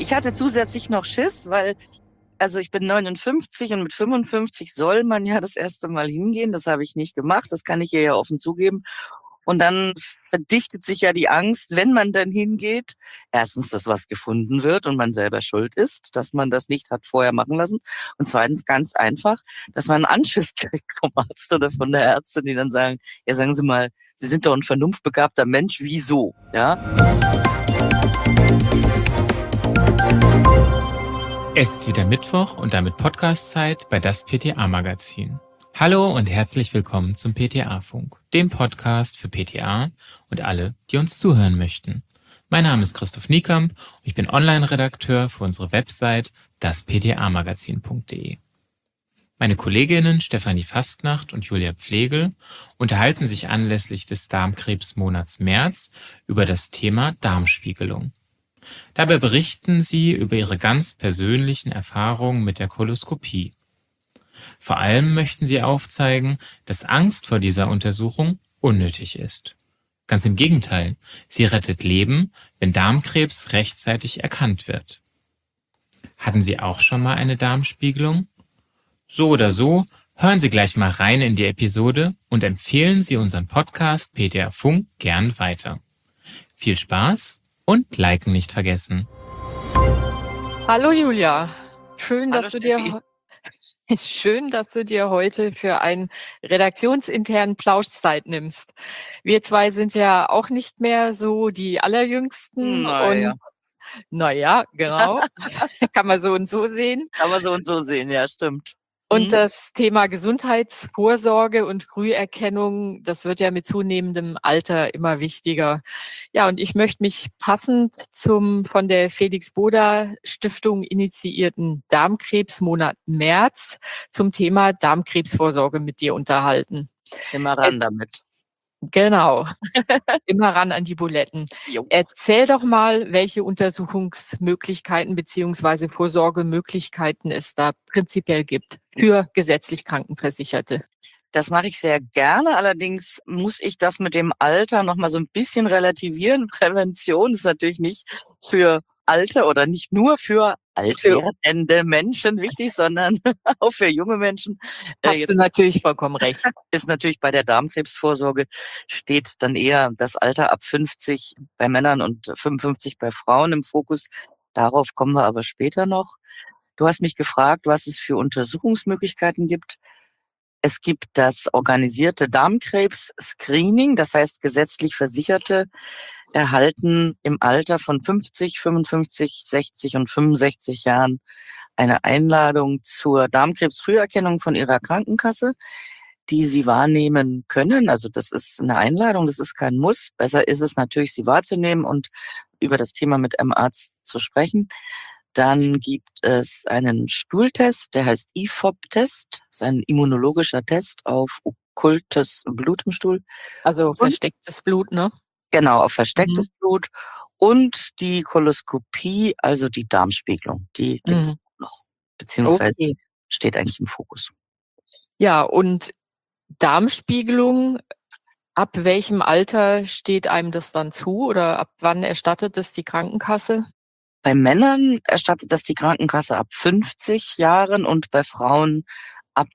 Ich hatte zusätzlich noch Schiss, weil ich bin 59 und mit 55 soll man ja das erste Mal hingehen. Das habe ich nicht gemacht, das kann ich ihr ja offen zugeben. Und dann verdichtet sich ja die Angst, wenn man dann hingeht, erstens, dass was gefunden wird und man selber schuld ist, dass man das nicht hat vorher machen lassen. Und zweitens ganz einfach, dass man einen Anschiss kriegt vom Arzt oder von der Ärztin, die dann sagen, ja, sagen Sie mal, Sie sind doch ein vernunftbegabter Mensch, wieso? Ja? Es ist wieder Mittwoch und damit Podcast-Zeit bei das PTA-Magazin. Hallo und herzlich willkommen zum PTA-Funk, dem Podcast für PTA und alle, die uns zuhören möchten. Mein Name ist Christoph Niekamp und ich bin Online-Redakteur für unsere Website dasptamagazin.de. Meine Kolleginnen Stefanie Fastnacht und Julia Pflegel unterhalten sich anlässlich des Darmkrebsmonats März über das Thema Darmspiegelung. Dabei berichten sie über ihre ganz persönlichen Erfahrungen mit der Koloskopie. Vor allem möchten sie aufzeigen, dass Angst vor dieser Untersuchung unnötig ist. Ganz im Gegenteil, sie rettet Leben, wenn Darmkrebs rechtzeitig erkannt wird. Hatten Sie auch schon mal eine Darmspiegelung? So oder so, hören Sie gleich mal rein in die Episode und empfehlen Sie unseren Podcast PTA Funk gern weiter. Viel Spaß und Liken nicht vergessen. Hallo Julia, schön, Hallo dass du Steffi. dir heute für einen redaktionsinternen Plauschzeit nimmst. Wir zwei sind ja auch nicht mehr so die Allerjüngsten Naja. und naja, genau, kann man so und so sehen. Kann man so und so sehen, ja, stimmt. Und das Thema Gesundheitsvorsorge und Früherkennung, das wird ja mit zunehmendem Alter immer wichtiger. Ja, und ich möchte mich passend zum von der Felix Boda Stiftung initiierten Darmkrebsmonat März zum Thema Darmkrebsvorsorge mit dir unterhalten. Immer ran damit. Genau, immer ran an die Buletten. Jo. Erzähl doch mal, welche Untersuchungsmöglichkeiten beziehungsweise Vorsorgemöglichkeiten es da prinzipiell gibt für gesetzlich Krankenversicherte. Das mache ich sehr gerne, allerdings muss ich das mit dem Alter noch mal so ein bisschen relativieren. Prävention ist natürlich nicht für alte oder nicht nur für alt werdende Menschen wichtig, sondern auch für junge Menschen. Hast du natürlich vollkommen recht. Ist natürlich bei der Darmkrebsvorsorge steht dann eher das Alter ab 50 bei Männern und 55 bei Frauen im Fokus. Darauf kommen wir aber später noch. Du hast mich gefragt, was es für Untersuchungsmöglichkeiten gibt. Es gibt das organisierte Darmkrebs-Screening, das heißt, gesetzlich Versicherte erhalten im Alter von 50, 55, 60 und 65 Jahren eine Einladung zur Darmkrebsfrüherkennung von ihrer Krankenkasse, die sie wahrnehmen können. Also das ist eine Einladung, das ist kein Muss. Besser ist es natürlich, sie wahrzunehmen und über das Thema mit einem Arzt zu sprechen. Dann gibt es einen Stuhltest, der heißt IFOP-Test. Das ist ein immunologischer Test auf okkultes Blut im Stuhl. Also verstecktes Blut, ne? Genau, auf verstecktes Blut. Und die Koloskopie, also die Darmspiegelung, die gibt's noch, beziehungsweise steht eigentlich im Fokus. Ja, und Darmspiegelung, ab welchem Alter steht einem das dann zu oder ab wann erstattet das die Krankenkasse? Bei Männern erstattet das die Krankenkasse ab 50 Jahren und bei Frauen ab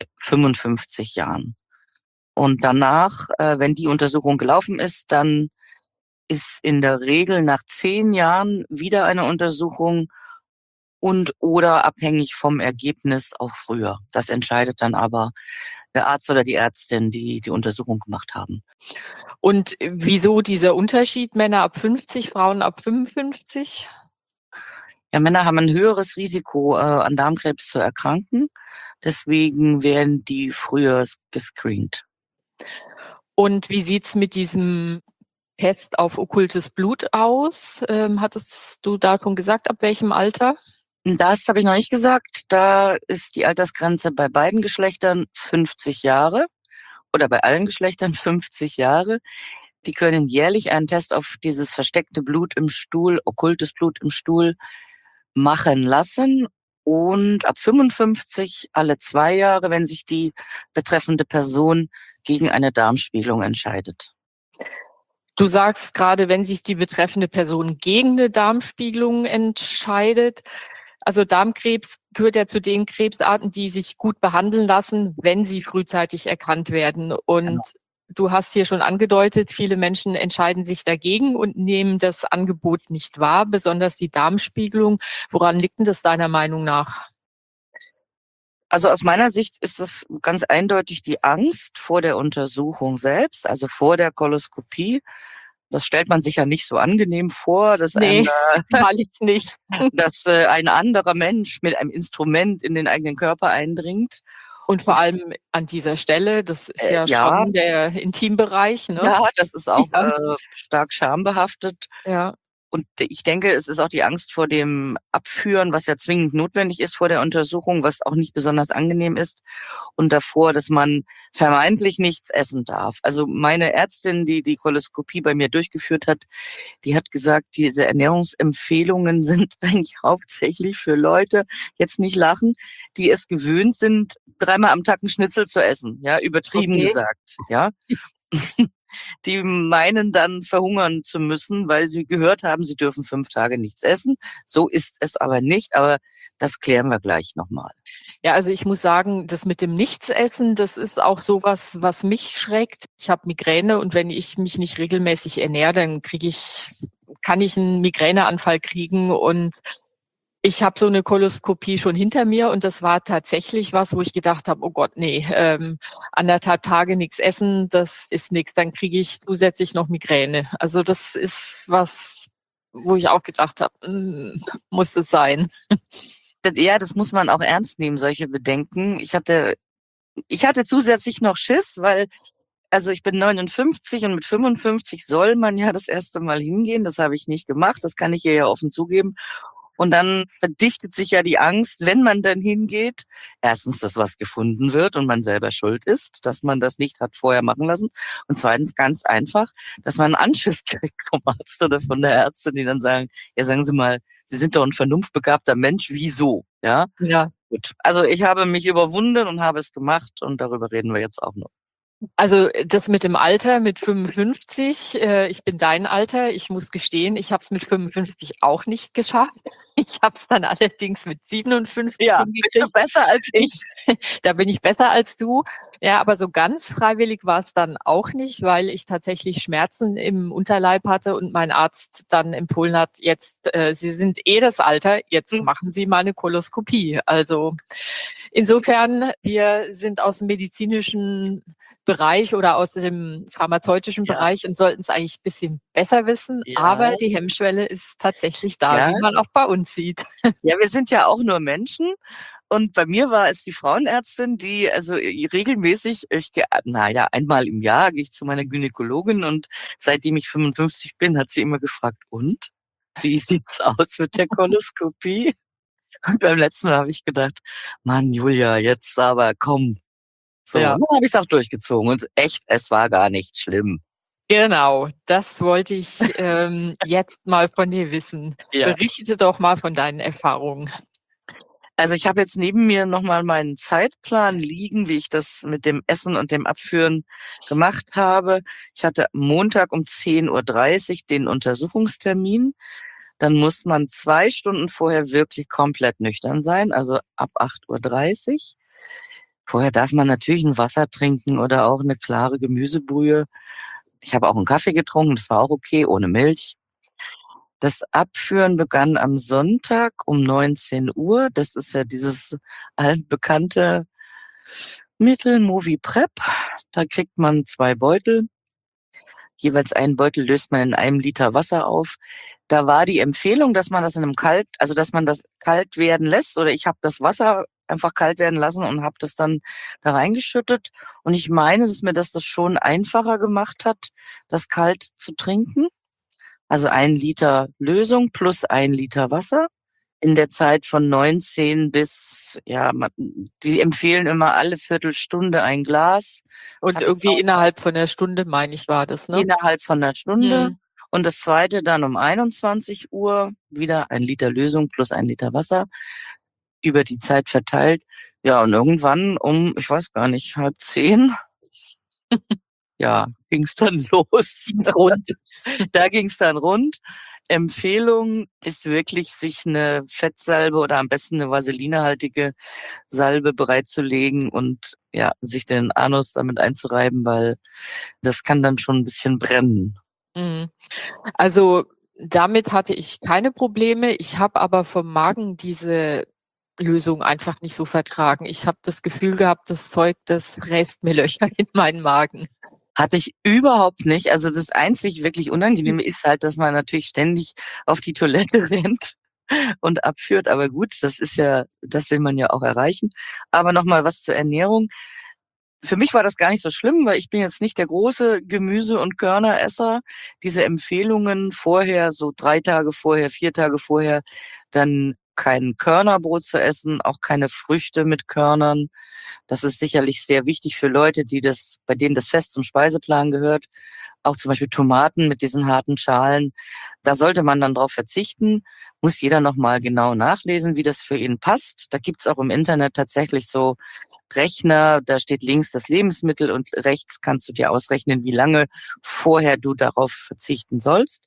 55 Jahren. Und danach, wenn die Untersuchung gelaufen ist, dann ist in der Regel nach 10 Jahren wieder eine Untersuchung und oder abhängig vom Ergebnis auch früher. Das entscheidet dann aber der Arzt oder die Ärztin, die die Untersuchung gemacht haben. Und wieso dieser Unterschied, Männer ab 50, Frauen ab 55? Ja, Männer haben ein höheres Risiko, an Darmkrebs zu erkranken. Deswegen werden die früher gescreent. Und wie sieht's mit diesem Test auf okkultes Blut aus? Hattest du da schon gesagt, ab welchem Alter? Das habe ich noch nicht gesagt. Da ist die Altersgrenze bei beiden Geschlechtern 50 Jahre oder bei allen Geschlechtern 50 Jahre. Die können jährlich einen Test auf dieses versteckte Blut im Stuhl, okkultes Blut im Stuhl machen lassen und ab 55 alle 2 Jahre, wenn sich die betreffende Person gegen eine Darmspiegelung entscheidet. Du sagst gerade, wenn sich die betreffende Person gegen eine Darmspiegelung entscheidet. Also Darmkrebs gehört ja zu den Krebsarten, die sich gut behandeln lassen, wenn sie frühzeitig erkannt werden. Und Genau. du hast hier schon angedeutet, viele Menschen entscheiden sich dagegen und nehmen das Angebot nicht wahr, besonders die Darmspiegelung. Woran liegt denn das deiner Meinung nach? Also aus meiner Sicht ist es ganz eindeutig die Angst vor der Untersuchung selbst, also vor der Koloskopie. Das stellt man sich ja nicht so angenehm vor, dass einem Nee, da wahrlich nicht. dass ein anderer Mensch mit einem Instrument in den eigenen Körper eindringt. Und vor Und allem an dieser Stelle, das ist ja ja, schon der Intimbereich, ne? ja, das ist auch Ja, stark schambehaftet. ja. Und ich denke, es ist auch die Angst vor dem Abführen, was ja zwingend notwendig ist vor der Untersuchung, was auch nicht besonders angenehm ist. Und davor, dass man vermeintlich nichts essen darf. Also meine Ärztin, die die Koloskopie bei mir durchgeführt hat, die hat gesagt, diese Ernährungsempfehlungen sind eigentlich hauptsächlich für Leute, jetzt nicht lachen, die es gewöhnt sind, 3-mal am Tag 'n Schnitzel zu essen, ja, übertrieben Okay. gesagt, ja. Die meinen dann verhungern zu müssen, weil sie gehört haben, sie dürfen 5 Tage nichts essen. So ist es aber nicht, aber das klären wir gleich noch mal. Ja, also ich muss sagen, das mit dem Nichtsessen, das ist auch so was mich schreckt. Ich habe Migräne und wenn ich mich nicht regelmäßig ernähre, dann kann ich 'n Migräneanfall kriegen und ich habe so 'ne Koloskopie schon hinter mir und das war tatsächlich was, wo ich gedacht habe: „Oh Gott, ne, 1,5 Tage nix essen, das ist nix, dann kriege ich zusätzlich noch Migräne." Also, das ist was, wo ich auch gedacht habe: muss das sein?" Ja, das muss man auch ernst nehmen, solche Bedenken. Ich hatte zusätzlich noch Schiss, weil also ich bin 59 und mit 55 soll man ja das erste Mal hingehen. Das habe ich nicht gemacht, das kann ich ihr ja offen zugeben. Und dann verdichtet sich ja die Angst, wenn man dann hingeht, erstens, dass was gefunden wird und man selber schuld ist, dass man das nicht hat vorher machen lassen. Und zweitens ganz einfach, dass man 'n Anschiss kriegt vom Arzt oder von der Ärztin, die dann sagen: „Ja, sagen Sie mal, Sie sind doch 'n vernunftbegabter Mensch, wieso?" Ja? Ja. Gut. Also, ich habe mich überwunden und habe es gemacht und darüber reden wir jetzt auch noch. Also, das mit dem Alter, mit 55, ich bin dein Alter. Ich muss gestehen, ich habe es mit 55 auch nicht geschafft. Ich habe es dann allerdings mit 57 Ja, bist du hingekriegt. besser als ich? Da bin ich besser als du. Ja, aber so ganz freiwillig war's dann auch nicht, weil ich tatsächlich Schmerzen im Unterleib hatte und mein Arzt dann empfohlen hat: „Jetzt, Sie sind eh das Alter, jetzt Hm, machen Sie mal 'ne Koloskopie." Also, insofern, wir sind aus'm medizinischen Bereich oder aus dem pharmazeutischen ja, Bereich und sollten's eigentlich bisschen besser wissen, ja, aber die Hemmschwelle ist tatsächlich da, ja. wie man auch bei uns sieht. Ja, wir sind ja auch nur Menschen. Und bei mir war es die Frauenärztin, die also regelmäßig, na ja, einmal im Jahr gehe ich zu meiner Gynäkologin und seitdem ich 55 bin, hat sie immer gefragt: „Und, wie sieht's aus mit der Koloskopie?" Und beim letzten Mal habe ich gedacht: „Mann, Julia, jetzt aber komm." So, Ja. und dann habe ich's auch durchgezogen und echt, es war gar nicht schlimm. Genau, das wollte ich, jetzt mal von dir wissen. Ja. Berichte doch mal von deinen Erfahrungen. Also, ich habe jetzt neben mir noch mal meinen Zeitplan liegen, wie ich das mit dem Essen und dem Abführen gemacht habe. Ich hatte Montag um 10:30 den Untersuchungstermin. Dann muss man 2 Stunden vorher wirklich komplett nüchtern sein, also ab 8:30. Vorher darf man natürlich 'n Wasser trinken oder auch 'ne klare Gemüsebrühe. Ich habe auch 'n Kaffee getrunken, das war auch okay, ohne Milch. Das Abführen begann am Sonntag um 19 Uhr. Das ist ja dieses altbekannte Mittel Moviprep. Da kriegt man 2 Beutel. Jeweils einen Beutel löst man in 1 Liter Wasser auf. Da war die Empfehlung, dass man das dass man das kalt werden lässt, oder ich habe das Wasser einfach kalt werden lassen und habe das dann da reingeschüttet. Und ich meine, dass mir das schon einfacher gemacht hat, das kalt zu trinken. Also 1 Liter Lösung plus 1 Liter Wasser in der Zeit von 19 bis, ja, die empfehlen immer alle Viertelstunde ein Glas. Das Und hatte ich irgendwie auch innerhalb von 'ner Stunde, meine ich, war das, ne? innerhalb von 'ner Stunde. Mhm. Und das zweite dann um 21 Uhr, wieder 1 Liter Lösung plus 1 Liter Wasser, über die Zeit verteilt. Ja, und irgendwann um, ich weiß gar nicht, 9:30 ja, ging's dann los. Ging's rund. Da ging's dann rund. Empfehlung ist wirklich, sich eine Fettsalbe oder am besten eine vaselinehaltige Salbe bereitzulegen und ja, sich den Anus damit einzureiben, weil das kann dann schon ein bisschen brennen. Mhm. Also, damit hatte ich keine Probleme. Ich habe aber vom Magen diese Lösung einfach nicht so vertragen. Ich habe das Gefühl gehabt, das Zeug, das fräst mir Löcher in meinen Magen. Hatte ich überhaupt nicht. Also das einzig wirklich Unangenehme ist halt, dass man natürlich ständig auf die Toilette rennt und abführt. Aber gut, das will man ja auch erreichen. Aber nochmal was zur Ernährung. Für mich war das gar nicht so schlimm, weil ich bin jetzt nicht der große Gemüse- und Körneresser. Diese Empfehlungen vorher, so 3 Tage vorher, 4 Tage vorher, dann kein Körnerbrot zu essen, auch keine Früchte mit Körnern. Das ist sicherlich sehr wichtig für Leute, bei denen das fest zum Speiseplan gehört. Auch zum Beispiel Tomaten mit diesen harten Schalen. Da sollte man dann drauf verzichten. Muss jeder nochmal genau nachlesen, wie das für ihn passt. Da gibt's auch im Internet tatsächlich so Rechner. Da steht links das Lebensmittel und rechts kannst du dir ausrechnen, wie lange vorher du darauf verzichten sollst.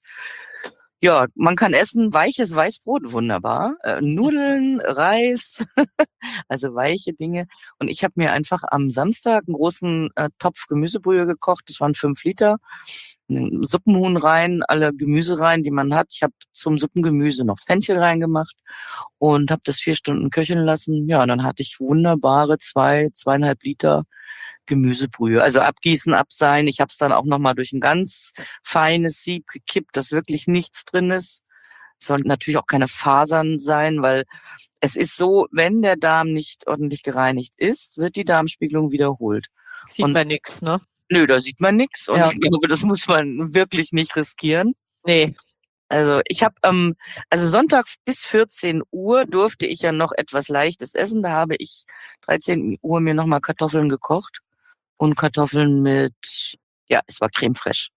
Ja, man kann essen weiches Weißbrot, wunderbar. Nudeln, Reis, also weiche Dinge. Und ich habe mir einfach am Samstag einen großen Topf Gemüsebrühe gekocht. Das waren 5 Liter. Ein Suppenhuhn rein, alle Gemüse rein, die man hat. Ich habe zum Suppengemüse noch Fenchel reingemacht und habe das 4 Stunden köcheln lassen. Ja, und dann hatte ich wunderbare 2,5 Liter Gemüsebrühe. Also abgießen, abseihen. Ich habe es dann auch nochmal durch ein ganz feines Sieb gekippt, dass wirklich nichts drin ist. Es sollen natürlich auch keine Fasern sein, weil es ist so, wenn der Darm nicht ordentlich gereinigt ist, wird die Darmspiegelung wiederholt. Sieht Und man nix, ne? nö, da sieht man nichts. Und Ja. ich glaube, das muss man wirklich nicht riskieren. Ne. Also ich habe also Sonntag bis 14 Uhr durfte ich ja noch etwas Leichtes essen. Da habe ich 13 Uhr mir nochmal Kartoffeln gekocht und Kartoffeln mit, ja, es war Creme fraiche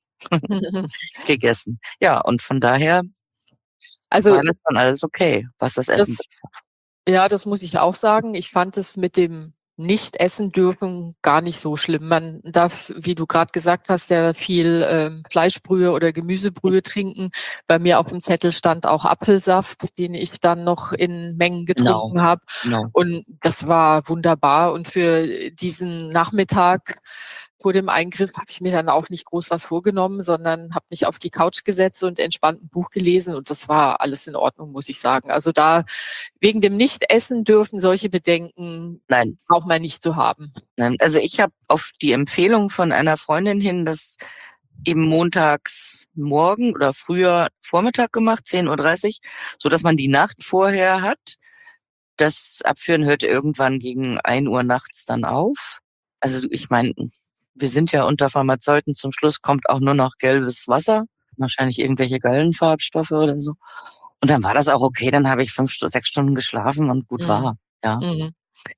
gegessen. Ja, und von daher Also, war das dann alles okay, was das Essen das betrifft. ja, das muss ich auch sagen. Ich fand es mit dem Nicht-Essen dürfen gar nicht so schlimm. Man darf, wie du grad gesagt hast, ja viel, Fleischbrühe oder Gemüsebrühe trinken. Bei mir auf'm Zettel stand auch Apfelsaft, den ich dann noch in Mengen Genau, getrunken habe. genau. Und das war wunderbar. Und für diesen Nachmittag vor dem Eingriff habe ich mir dann auch nicht groß was vorgenommen, sondern habe mich auf die Couch gesetzt und entspannt 'n Buch gelesen und das war alles in Ordnung, muss ich sagen. Also, da wegen dem Nicht-Essen dürfen solche Bedenken Nein, braucht man nicht zu haben. nein. Also ich habe auf die Empfehlung von einer Freundin hin das eben montags morgen oder früher Vormittag gemacht, 10:30 Uhr, sodass man die Nacht vorher hat. Das Abführen hört irgendwann gegen 1 Uhr nachts dann auf. Also ich meine, wir sind ja unter Pharmazeuten, zum Schluss kommt auch nur noch gelbes Wasser, wahrscheinlich irgendwelche Gallenfarbstoffe oder so. Und dann war das auch okay, dann habe ich 6 Stunden geschlafen und gut Mhm. war, ja. Mhm.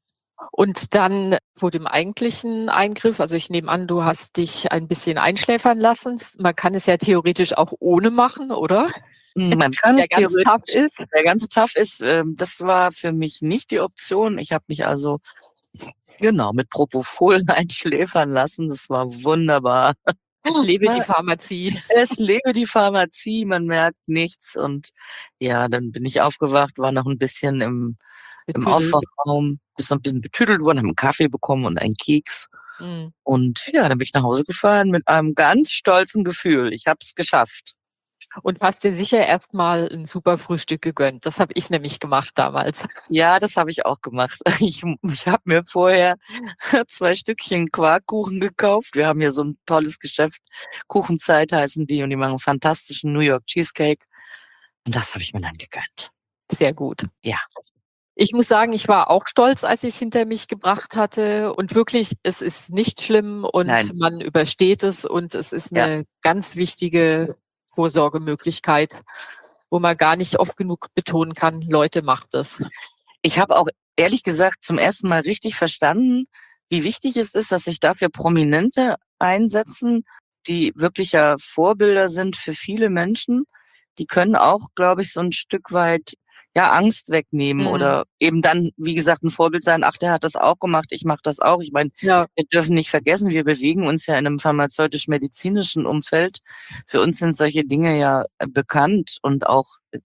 Und dann vor dem eigentlichen Eingriff, also ich nehme an, du hast dich ein bisschen einschläfern lassen. Man kann es ja theoretisch auch ohne machen, oder? Man kann Der es ganz tough theoretisch, ist. der ganz tough ist, das war für mich nicht die Option. Ich habe mich also, genau, mit Propofol einschläfern lassen. Das war wunderbar. Es lebe die Pharmazie. Es lebe die Pharmazie, man merkt nichts und ja, dann bin ich aufgewacht, war noch 'n bisschen im Betüdelt. Aufwachraum, bin so 'n bisschen betüdelt worden, habe 'n Kaffee bekommen und einen Keks Mhm. und ja, dann bin ich nach Hause gefahren mit einem ganz stolzen Gefühl. Ich habe es geschafft. Und hast dir sicher erst mal 'n super Frühstück gegönnt. Das habe ich nämlich gemacht damals. Ja, das habe ich auch gemacht. Ich habe mir vorher 2 Stückchen Quarkkuchen gekauft. Wir haben hier so 'n tolles Geschäft, Kuchenzeit heißen die und die machen fantastischen New York Cheesecake und das habe ich mir dann gegönnt. Sehr gut. Ja. Ich muss sagen, ich war auch stolz, als ich's hinter mich gebracht hatte und wirklich, es ist nicht schlimm Nein, und man übersteht es und es ist ja. 'ne ganz wichtige Vorsorgemöglichkeit, wo man gar nicht oft genug betonen kann: „Leute, macht es." Ich habe auch ehrlich gesagt zum ersten Mal richtig verstanden, wie wichtig es ist, dass sich dafür Prominente einsetzen, die wirklich ja Vorbilder sind für viele Menschen. Die können auch, glaube ich, so 'n Stück weit Angst wegnehmen oder eben dann, wie gesagt, ein Vorbild sein. Ach, der hat das auch gemacht, ich mache das auch. Ich meine, wir dürfen nicht vergessen, wir bewegen uns ja in einem pharmazeutisch-medizinischen Umfeld. Für uns sind solche Dinge ja bekannt und auch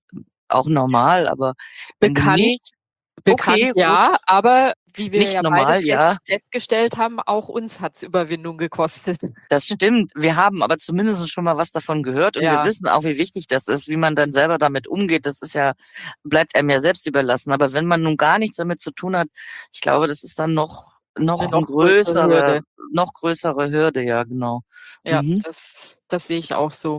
normal, aber wenn du Bekannt, nicht, bekannt, gut, aber wie wir nicht ja normal, beide festgestellt haben, auch uns hat's Überwindung gekostet. das stimmt. Wir haben aber zumindest schon mal was davon gehört und wir wissen auch, wie wichtig das ist, wie man dann selber damit umgeht. Das ist ja, bleibt einem ja selbst überlassen. Aber wenn man nun gar nichts damit zu tun hat, ich glaube, das ist dann noch größere Hürde, ja, genau. Ja, das sehe ich auch so.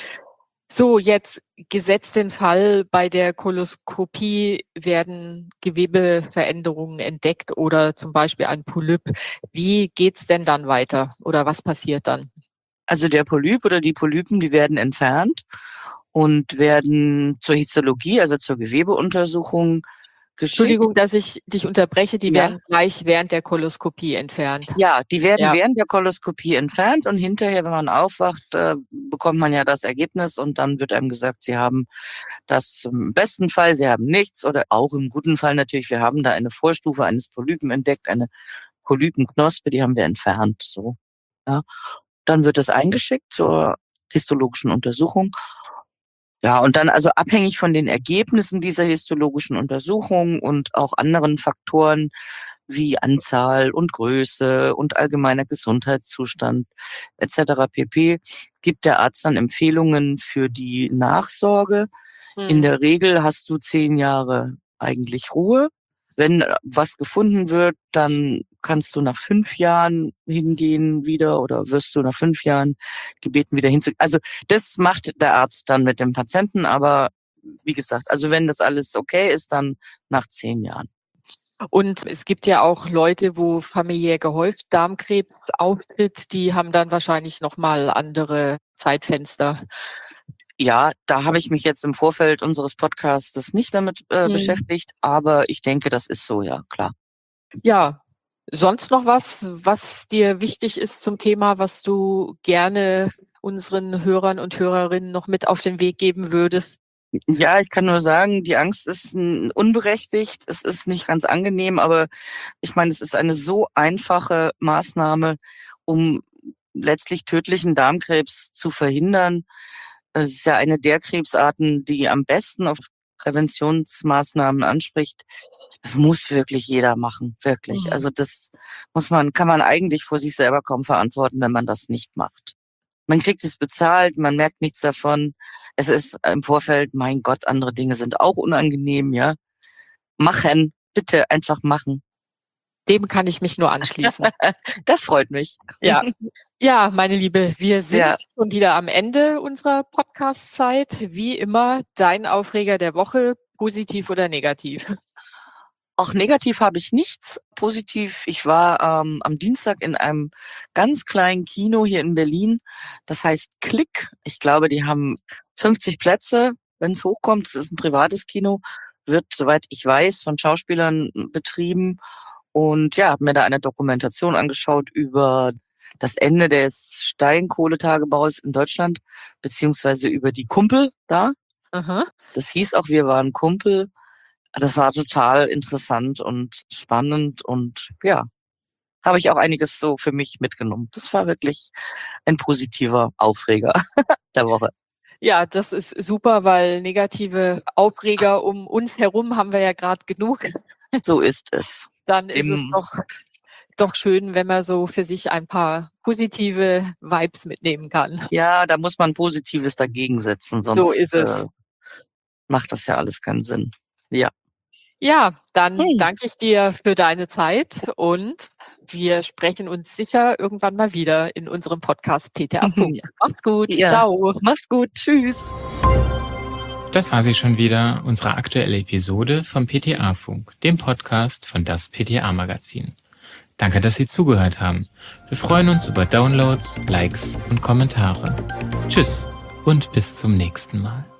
So, jetzt gesetzt den Fall, bei der Koloskopie werden Gewebeveränderungen entdeckt oder zum Beispiel ein Polyp. Wie geht's denn dann weiter oder was passiert dann? Also der Polyp oder die Polypen, die werden entfernt und werden zur Histologie, also zur Gewebeuntersuchung geschickt. Entschuldigung, dass ich dich unterbreche, die werden gleich während der Koloskopie entfernt. Ja, die werden während der Koloskopie entfernt und hinterher, wenn man aufwacht, bekommt man ja das Ergebnis und dann wird einem gesagt, Sie haben das im besten Fall, Sie haben nichts oder auch im guten Fall natürlich, wir haben da eine Vorstufe eines Polypen entdeckt, eine Polypenknospe, die haben wir entfernt, so. Ja. Dann wird es eingeschickt zur histologischen Untersuchung. Ja, und dann also abhängig von den Ergebnissen dieser histologischen Untersuchung und auch anderen Faktoren wie Anzahl und Größe und allgemeiner Gesundheitszustand etc. pp. Gibt der Arzt dann Empfehlungen für die Nachsorge. In der Regel hast du 10 Jahre eigentlich Ruhe. Wenn was gefunden wird, dann kannst du nach 5 Jahren hingehen wieder oder wirst du nach 5 Jahren gebeten, wieder hinzugehen. Also das macht der Arzt dann mit dem Patienten, aber wie gesagt, also wenn das alles okay ist, dann nach 10 Jahren. Und es gibt ja auch Leute, wo familiär gehäuft Darmkrebs auftritt, die haben dann wahrscheinlich nochmal andere Zeitfenster. Ja, da habe ich mich jetzt im Vorfeld unseres Podcasts nicht damit beschäftigt, aber ich denke, das ist so, ja, klar. Ja, sonst noch was dir wichtig ist zum Thema, was du gerne unseren Hörern und Hörerinnen noch mit auf den Weg geben würdest? Ja, ich kann nur sagen, die Angst ist unberechtigt, es ist nicht ganz angenehm, aber ich meine, es ist eine so einfache Maßnahme, um letztlich tödlichen Darmkrebs zu verhindern. Das ist ja eine der Krebsarten, die am besten auf Präventionsmaßnahmen anspricht. Das muss wirklich jeder machen, wirklich. Also das kann man eigentlich vor sich selber kaum verantworten, wenn man das nicht macht. Man kriegt es bezahlt, man merkt nichts davon. Es ist im Vorfeld, mein Gott, andere Dinge sind auch unangenehm, ja. Machen, bitte einfach machen. Dem kann ich mich nur anschließen. Das freut mich. Ja. Ja, meine Liebe, wir sind schon wieder am Ende unserer Podcast-Zeit. Wie immer, dein Aufreger der Woche, positiv oder negativ? Auch negativ habe ich nichts. Positiv, ich war am Dienstag in einem ganz kleinen Kino hier in Berlin. Das heißt Klick. Ich glaube, die haben 50 Plätze, wenn es hochkommt. Es ist ein privates Kino, wird, soweit ich weiß, von Schauspielern betrieben. Und ja, habe mir da eine Dokumentation angeschaut über das Ende des Steinkohletagebaus in Deutschland, beziehungsweise über die Kumpel da. Aha. Das hieß auch, wir waren Kumpel. Das war total interessant und spannend und ja, habe ich auch einiges so für mich mitgenommen. Das war wirklich ein positiver Aufreger der Woche. Ja, das ist super, weil negative Aufreger um uns herum haben wir ja gerade genug. So ist es. Dann ist es doch schön, wenn man so für sich ein paar positive Vibes mitnehmen kann. Ja, da muss man Positives dagegen setzen, sonst So ist es. Macht das ja alles keinen Sinn. Ja. Ja, dann danke ich dir für deine Zeit und wir sprechen uns sicher irgendwann mal wieder in unserem Podcast PTA Funk. Mach's gut. Ja. Ciao. Mach's gut. Tschüss. Das war sie schon wieder, unsere aktuelle Episode vom PTA Funk, dem Podcast von das PTA Magazin. Danke, dass Sie zugehört haben. Wir freuen uns über Downloads, Likes und Kommentare. Tschüss und bis zum nächsten Mal.